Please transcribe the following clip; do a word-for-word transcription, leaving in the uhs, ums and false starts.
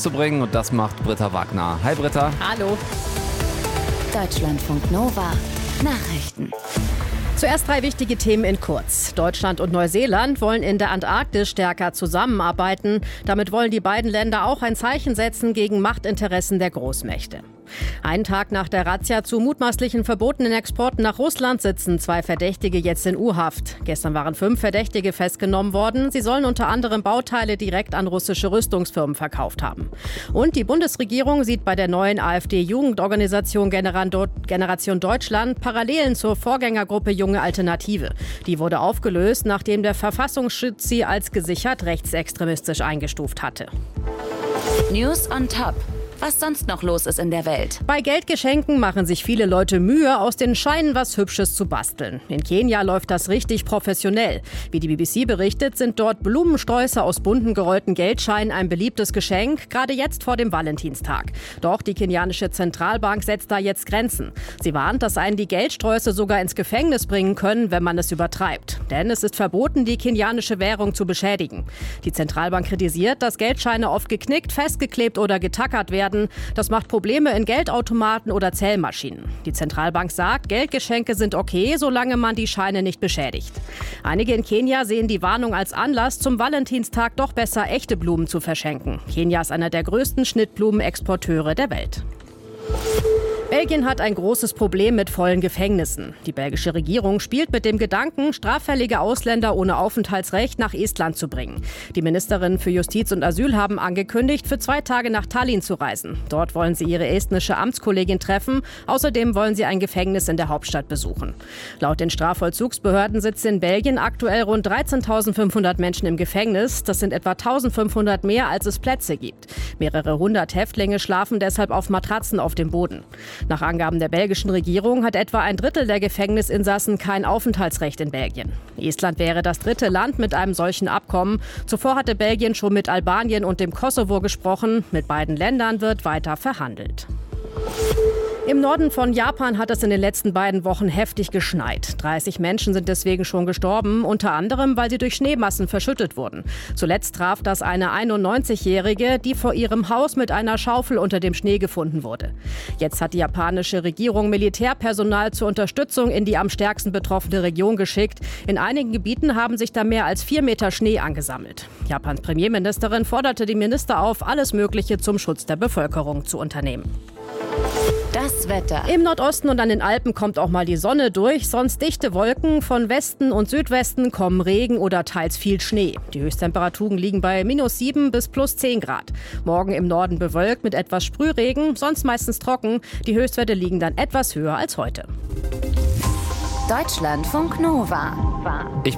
zu bringen und das macht Britta Wagner. Hi Britta. Hallo. Deutschlandfunk Nova Nachrichten. Zuerst drei wichtige Themen in kurz. Deutschland und Neuseeland wollen in der Antarktis stärker zusammenarbeiten. Damit wollen die beiden Länder auch ein Zeichen setzen gegen Machtinteressen der Großmächte. Einen Tag nach der Razzia zu mutmaßlichen verbotenen Exporten nach Russland sitzen zwei Verdächtige jetzt in U-Haft. Gestern waren fünf Verdächtige festgenommen worden. Sie sollen unter anderem Bauteile direkt an russische Rüstungsfirmen verkauft haben. Und die Bundesregierung sieht bei der neuen AfD-Jugendorganisation Generation Deutschland Parallelen zur Vorgängergruppe Junge Alternative. Die wurde aufgelöst, nachdem der Verfassungsschutz sie als gesichert rechtsextremistisch eingestuft hatte. News on Top. Was sonst noch los ist in der Welt. Bei Geldgeschenken machen sich viele Leute Mühe, aus den Scheinen was Hübsches zu basteln. In Kenia läuft das richtig professionell. Wie die B B C berichtet, sind dort Blumensträuße aus bunten gerollten Geldscheinen ein beliebtes Geschenk, gerade jetzt vor dem Valentinstag. Doch die kenianische Zentralbank setzt da jetzt Grenzen. Sie warnt, dass einen die Geldsträuße sogar ins Gefängnis bringen können, wenn man es übertreibt. Denn es ist verboten, die kenianische Währung zu beschädigen. Die Zentralbank kritisiert, dass Geldscheine oft geknickt, festgeklebt oder getackert werden. Das macht Probleme in Geldautomaten oder Zählmaschinen. Die Zentralbank sagt, Geldgeschenke sind okay, solange man die Scheine nicht beschädigt. Einige in Kenia sehen die Warnung als Anlass, zum Valentinstag doch besser echte Blumen zu verschenken. Kenia ist einer der größten Schnittblumenexporteure der Welt. Belgien hat ein großes Problem mit vollen Gefängnissen. Die belgische Regierung spielt mit dem Gedanken, straffällige Ausländer ohne Aufenthaltsrecht nach Estland zu bringen. Die Ministerinnen für Justiz und Asyl haben angekündigt, für zwei Tage nach Tallinn zu reisen. Dort wollen sie ihre estnische Amtskollegin treffen. Außerdem wollen sie ein Gefängnis in der Hauptstadt besuchen. Laut den Strafvollzugsbehörden sitzen in Belgien aktuell rund dreizehntausendfünfhundert Menschen im Gefängnis. Das sind etwa eintausendfünfhundert mehr, als es Plätze gibt. Mehrere hundert Häftlinge schlafen deshalb auf Matratzen auf dem Boden. Nach Angaben der belgischen Regierung hat etwa ein Drittel der Gefängnisinsassen kein Aufenthaltsrecht in Belgien. Estland wäre das dritte Land mit einem solchen Abkommen. Zuvor hatte Belgien schon mit Albanien und dem Kosovo gesprochen. Mit beiden Ländern wird weiter verhandelt. Im Norden von Japan hat es in den letzten beiden Wochen heftig geschneit. dreißig Menschen sind deswegen schon gestorben, unter anderem, weil sie durch Schneemassen verschüttet wurden. Zuletzt traf das eine einundneunzigjährige, die vor ihrem Haus mit einer Schaufel unter dem Schnee gefunden wurde. Jetzt hat die japanische Regierung Militärpersonal zur Unterstützung in die am stärksten betroffene Region geschickt. In einigen Gebieten haben sich da mehr als vier Meter Schnee angesammelt. Japans Premierministerin forderte die Minister auf, alles Mögliche zum Schutz der Bevölkerung zu unternehmen. Das Wetter. Im Nordosten und an den Alpen kommt auch mal die Sonne durch, sonst dichte Wolken. Von Westen und Südwesten kommen Regen oder teils viel Schnee. Die Höchsttemperaturen liegen bei minus sieben bis plus zehn Grad. Morgen im Norden bewölkt mit etwas Sprühregen, sonst meistens trocken. Die Höchstwerte liegen dann etwas höher als heute. Deutschlandfunk Nova. Ich